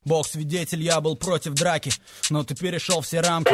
Бог свидетель, я был против драки, но ты перешел все рамки.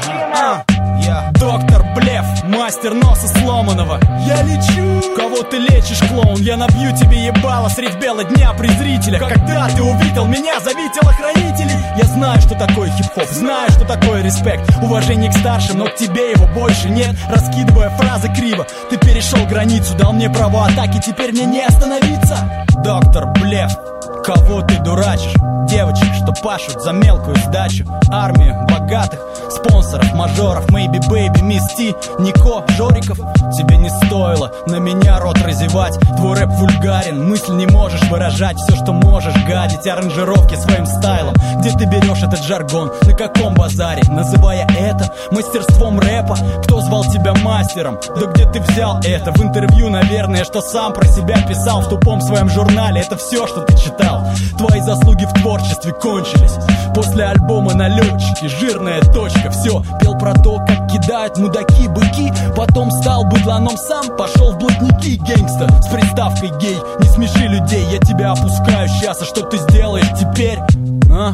Я доктор Блеф, мастер носа сломанного. Я лечу. Кого ты лечишь, клоун? Я набью тебе ебало средь бела дня презрителя. Когда ты увидел меня, зови телохранителей. Я знаю, что такое хип-хоп, знаю, что такое респект, уважение к старшим, но к тебе его больше нет. Раскидывая фразы криво, ты перешел границу, дал мне право атаки, теперь мне не остановиться. Доктор Блеф, кого ты дурачишь? Девочек, что пашут за мелкую сдачу. Армию богатых, спонсоров, мажоров. Maybe Baby, Miss T, Нико, Жориков. Тебе не стоило на меня рот разевать. Твой рэп вульгарен, мысль не можешь выражать. Все, что можешь, гадить аранжировки своим стайлом. Где ты берешь этот жаргон? На каком базаре? Называя это мастерством рэпа. Кто звал тебя мастером? Да где ты взял это? В интервью, наверное, что сам про себя писал. В тупом своем журнале это все, что ты читал. Твои заслуги в творчестве кончились после альбома «Налетчики», жирная точка. Все, пел про то, как кидают мудаки быки. Потом стал быдланом сам, пошел в блатники. Гэнгста с приставкой гей, не смеши людей. Я тебя опускаю сейчас, а что ты сделаешь теперь? А?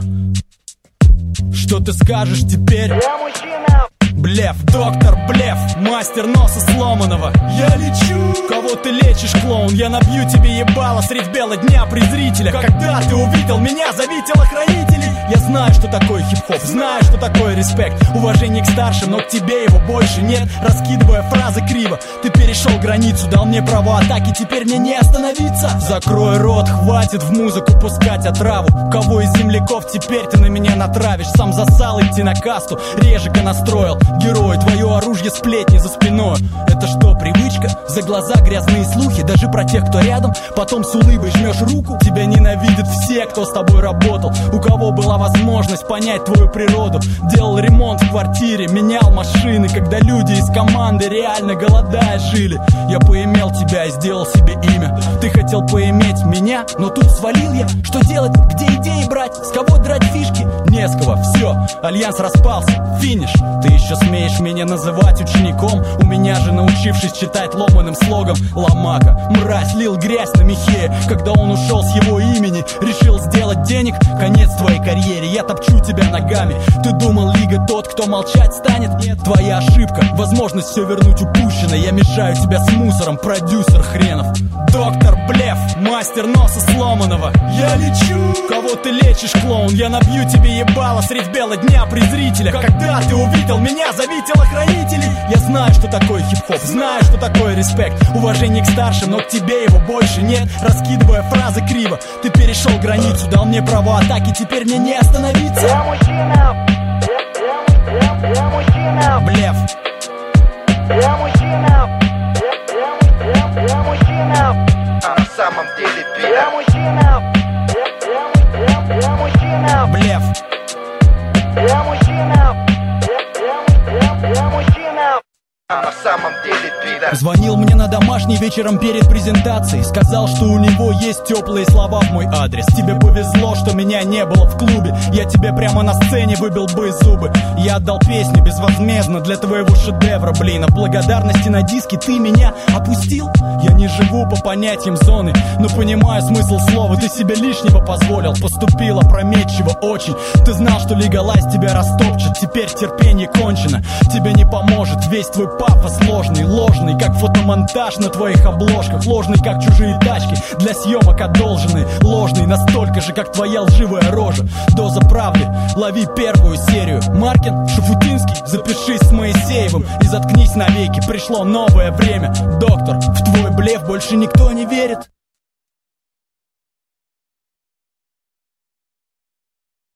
Что ты скажешь теперь? Я мужчина. Блеф, доктор Блеф, мастер носа сломанного. Я лечу. Кого ты лечишь, клоун? Я набью тебе ебало средь бела дня презрителя. Когда ты увидел меня, зови телохранителей. Я знаю, что такое хип-хоп, знаю, что такое респект, уважение к старшим, но к тебе его больше нет. Раскидывая фразы криво, ты перешел границу, дал мне право атаки, теперь мне не остановиться. Закрой рот, хватит в музыку пускать отраву. Кого из земляков теперь ты на меня натравишь? Сам засал идти на касту, режика настроил. Герой, твое оружие сплетни за спиной. Это что, привычка? За глаза грязные слухи, даже про тех, кто рядом. Потом с улыбой жмешь руку. Тебя ненавидят все, кто с тобой работал, у кого была возможность понять твою природу. Делал ремонт в квартире, менял машины, когда люди из команды реально голодая жили. Я поимел тебя и сделал себе имя. Ты хотел поиметь меня, но тут свалил я. Что делать? Где идеи брать? С кого драть фишки? Не с кого, все, альянс распался, финиш. Ты еще смеешь меня называть учеником? У меня же, научившись читать ломаным слогом, ломака, мразь, лил грязь на Михея. Когда он ушел с его имени, решил сделать денег. Конец твоей карьере, я топчу тебя ногами. Ты думал, лига тот, кто молчать станет? Нет, твоя ошибка, возможность все вернуть упущено. Я мешаю тебя с мусором, продюсер хренов. Доктор Блеф, мастер носа сломанного. Я лечу. Кого ты лечишь, клоун? Я набью тебе ебало средь бела дня презрителя. Когда ты увидел меня, зови телохранителей. Я знаю, что такое хип-хоп, знаю, что такое респект, уважение к старшим, но к тебе его больше нет. Раскидывая фразы криво, ты перешел границу, дал мне право атаки, теперь мне не остановиться. Я мужчина. Я мужчина. Блеф. Я мужчина. Я мужчина. А на самом деле Я пидор. мужчина. Я мужчина. Блеф. Я мужчина. Я мужчина. А на самом деле пидор. Звонил мне на домашний вечером перед презентацией. Сказал, что у него есть теплые слова в мой адрес. Тебе повезло, что меня не было в клубе. Я тебе прямо на сцене выбил бы зубы. Я отдал песню безвозмездно для твоего шедевра, блин. А благодарности на диске ты меня опустил. Я не живу по понятиям зоны, но понимаю смысл слова. Ты себе лишнего позволил, поступил опрометчиво очень. Ты знал, что лигалайз тебя растопчет. Теперь терпение кончено, тебе не поможет. Весь твой пафос ложный, ложный, как фотомонтаж на твоих обложках. Ложный, как чужие тачки, для съемок одолженные. Ложный, настолько же, как твоя лживая рожа. Доза правды, лови первую серию. Маркин, Шафутинский, запишись с Моисеевым и заткнись навеки, пришло новое время. Доктор, в твой блеф больше никто не верит.